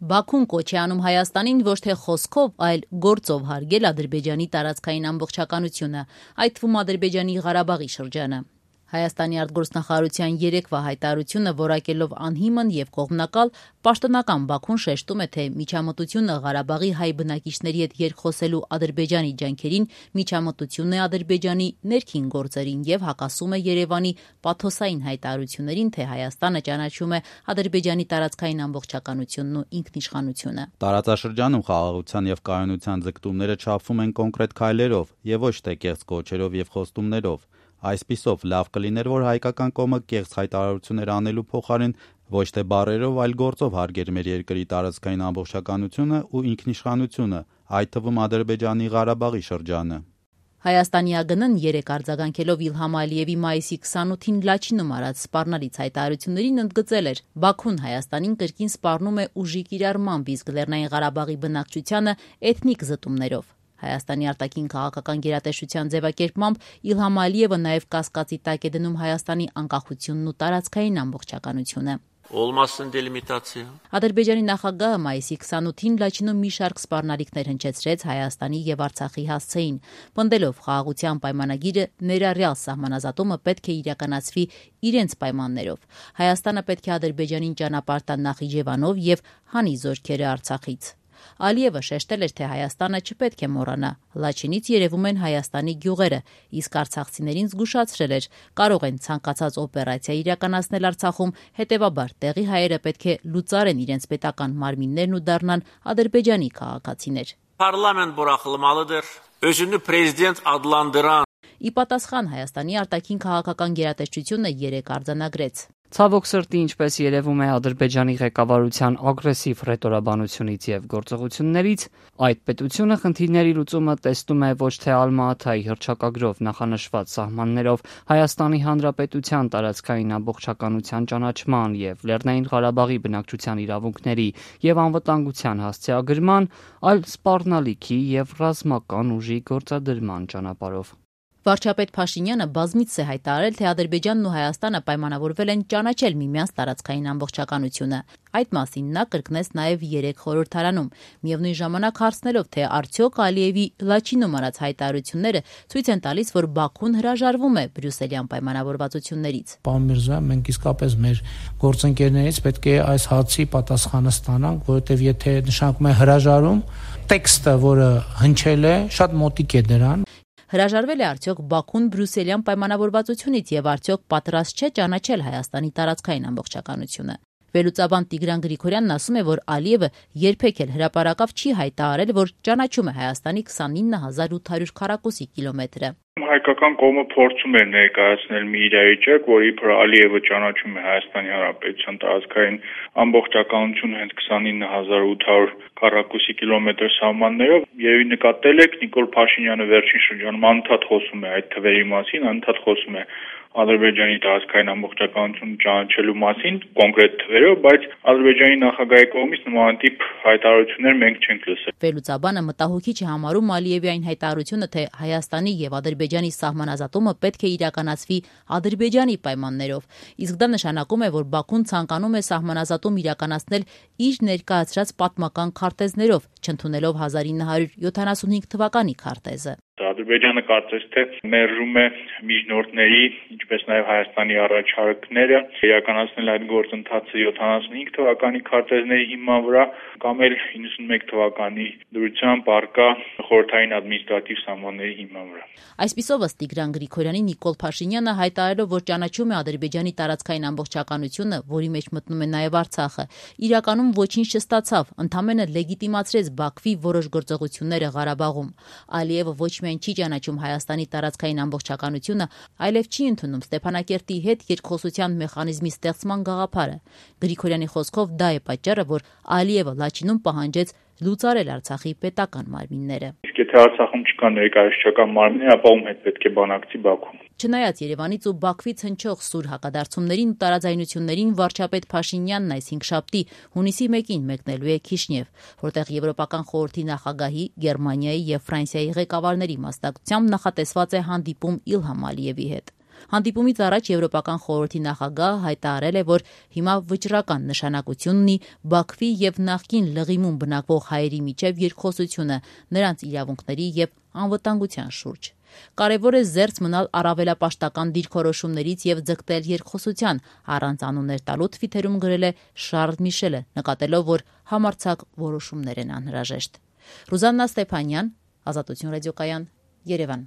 Բաքուն կոչ է անում Հայաստանին ոչ թե խոսքով, այլ գործով հարգել Ադրբեջանի տարածքային ամբողջականությունը, այդ թվում Ադրբեջանի Ղարաբաղի շրջանը։ Հայաստանի արտգործնախարարության երեկվա հայտարարությունը որակելով անհիմն եւ կողմնակալ, պաշտոնական Բաքուն շեշտում է, թե միջամտությունը Ղարաբաղի հայ բնակիչների հետ երկխոսելու Ադրբեջանի ջանքերին միջամտություն է Ադրբեջանի ներքին գործերին եւ հակասում է Երևանի պաթոսային հայտարարություններին, թե Հայաստանը ճանաչում է Ադրբեջանի տարածքային ամբողջականությունն ու ինքնիշխանությունը։ Տարածաշրջանում խաղաղության եւ կայունության ձգտումները չափվում են կոնկրետ քայլերով եւ ոչ թե կեղծ կոչերով եւ խոստումներով։ Այսպիսով լավ կլիներ, որ հայկական կողմը կեղծ հայտարարություններ անելու փոխարեն ոչ թե բառերով, այլ գործով հարգեր մեր երկրի տարածքային ամբողջականությունը ու ինքնիշխանությունը, այդ թվում Ադրբեջանի Ղարաբաղի շրջանը։ Հայաստանի ԱԳՆ-ն երեք արձագանքելով Իլհամ Ալիևի մայիսի 28-ին Լաչինում արած սպառնալից հայտարարություններին ընդգծել էր. Բաքուն Հայաստանին կրկին սպառնում է ուժի կիրառմամբ, իսկ Լեռնային Ղարաբաղի բնակչությանը էթնիկ զտումներով։ Հայաստանի արտաքին քաղաքական գերատեսչության ձևակերպմամբ Իլհամ Ալիևը նաև կասկածի տակ է դնում Հայաստանի անկախությունն ու տարածքային ամբողջականությունը։ Ադրբեջանի նախագահը մայիսի 28-ին Լաչինում մի շարք սպառնալիքներ հնչեցրեց Հայաստանի եւ Արցախի հասցեին, պնդելով խաղաղության պայմանագիրը ներառյալ սահմանազատումը պետք է իրականացվի իրենց պայմաններով։ Հայաստանը պետք է Ադրբեջանին ճանապարհ տա Նախիջևանով եւ հանի զորքերը Արցախից։ Ալիևը շեշտել էր, թե Հայաստանը չպետք է մոռանա. Լաչինից երևում են Հայաստանի գյուղերը, իսկ արցախցիներին զգուշացրել էր, կարող են ցանկացած օպերացիա իրականացնել Արցախում, հետևաբար տեղի հայերը պետք է լուծարեն իրենց պետական մարմիններն ու դառնան Ադրբեջանի քաղաքացիներ։ Parlament buraxılmalıdır. Özünü prezident adlandıran. Ի պատասխան Հայաստանի արտաքին քաղաքական գերատեսչությունը երեք արձանագրեց. Ցավոք սրտի, ինչպես երևում է Ադրբեջանի ղեկավարության ագրեսիվ ռետորաբանությունից եւ գործողություններից, այդ պետությունը խնդիրների լուծումը տեսնում է ոչ թե Ալմա-Աթայի հռչակագրով նախանշված սահմաններով Հայաստանի Հանրապետության տարածքային ամբողջականության ճանաչման եւ Լեռնային Ղարաբաղի բնակչության իրավունքների եւ անվտանգության հասցեագրման, այլ սպառնալիքի եւ ռազմական ուժի գործադրման ճանապարհով։ Վարչապետ Փաշինյանը բազմիցս է հայտարարել, թե Ադրբեջանն ու Հայաստանը պայմանավորվել են ճանաչել միմյանց տարածքային ամբողջականությունը։ Այդ մասին նա կրկնեց նաև երեք խորհրդարանում, միևնույն ժամանակ հարցնելով, թե արդյոք Ալիևի Լաչինում արած հայտարարությունները ցույց են տալիս, որ Բաքուն հրաժարվում է բրյուսելյան պայմանավորվածություններից։ Պարոն Միրզոյան, մենք իսկապես մեր գործընկերներից պետք է այս հարցի պատասխանը ստանանք, որովհետև եթե նշանակում է հրաժարում, տեքստը, որը հնչել է, շատ մոտիկ է դրան։ Հրաժարվել է արդյոք Բաքուն բրյուսելյան պայմանավորվածությունից եւ արդյոք պատրաստ չէ ճանաչել Հայաստանի տարածքային ամբողջականությունը։ Վերլուծաբան Տիգրան Գրիգորյանն ասում է, որ Ալիևը երբեք էլ հրապարակավ չի հայտարարել, որ ճանաչում է Հայաստանի 29800 քառակուսի կիլոմետրը։ Հայկական կողմը փորձում է ներկայացնել մի իրավիճակ, որի վրա Ալիևը ճանաչում է Հայաստանի Հանրապետության տարածքային ամբողջականությունը հենց 29800 քառակուսի կիլոմետր սահմաններով, եւ նկատել եք Նիկոլ Փաշինյանը վերջին շրջանում անընդհատ խոսում է այդ թվերի մասին, անընդհատ խոսում է Ադրբեջանի տարածքային ամբողջականությունը ճանաչելու մասին կոնկրետ թվերով, բայց Ադրբեջանի նախագահի կողմից նմանատիպ հայտարարություններ մենք չենք լսել։ Վերլուծաբանը մտահոգիչ է համարում Ալիևի այն հայտարարությունը, թե Հայաստանի եւ Ադրբեջանի սահմանազատումը պետք է իրականացվի Ադրբեջանի պայմաններով, իսկ դա նշանակում է, որ Բաքուն ցանկանում է սահմանազատում իրականացնել իր ներկայացրած պատմական քարտեզներով, չընդունելով 1975 թվականի քարտեզը։ Ադրբեջանը կարծես թե մերժում է միջնորդների, ինչպես նաև Հայաստանի առաջարկները իրականացնել այդ գործընթացը 75 թվականի քարտեզների հիման վրա կամ էլ 91 թվականի դրությամբ արկա խորհրդային ադմինիստրատիվ սահմանների հիման վրա։ Այսպիսով ըստ Տիգրան Գրիգորյանի Նիկոլ Փաշինյանը հայտարարելով, որ ճանաչում է Ադրբեջանի տարածքային ամբողջականությունը, որի մեջ մտնում է նաև Արցախը, իրականում ոչինչ չստացավ, ընդամենը լեգիտիմացրեց Բաքվի որոշ գործողությունները Ղարաբաղում։ Ալիևը ոչ միայն չի ճանաչում Հայաստանի տարածքային ամբողջականությունը, այլև չի ընդունում Ստեփանակերտի հետ երկխոսության մեխանիզմի ստեղծման գաղափարը։ Գրիգորյանի խոսքով դա է պատճառը, որ Ալիևը Լաչինում պահանջեց լուծարել Արցախի պետական մարմինները։ Իսկ եթե Արցախում չկա ներկայացուցչական մարմիններ, ապա ում հետ պետք է բանակցի Բաքվում։ Չնայած Երևանից ու Բաքվից հնչող սուր հակադարձումներին ու տարաձայնություններին վարչապետ Փաշինյանն այս հինգշաբթի հունիսի 1-ին մեկնելու է Քիշնև, որտեղ Եվրոպական խորհրդի նախագահի, Գերմանիայի եւ Ֆրանսիայի ղեկավարների մասնակցությամբ նախատեսված է հանդիպում Իլհամ Ալիևի հետ։ Հանդիպումից առաջ Եվրոպական խորհրդի նախագահը հայտարարել է, որ հիմա վճռական նշանակություն ունի Բաքվի եւ նախկին լղիմում բնակվող հայերի միջև երկխոսությունը նրանց իրավունքների եւ անվտանգության շուրջ։ Կարևոր է զերծ մնալ առավելապաշտական դիրքորոշումներից եւ ձգտել երկխոսության, առանց անուններ տալու թվիթերում գրել է Շարլ Միշելը, նկատելով, որ համարձակ որոշումներ են անհրաժեշտ։ Ռուզաննա Ստեփանյան, Ազատություն ռադիոկայան, Երևան։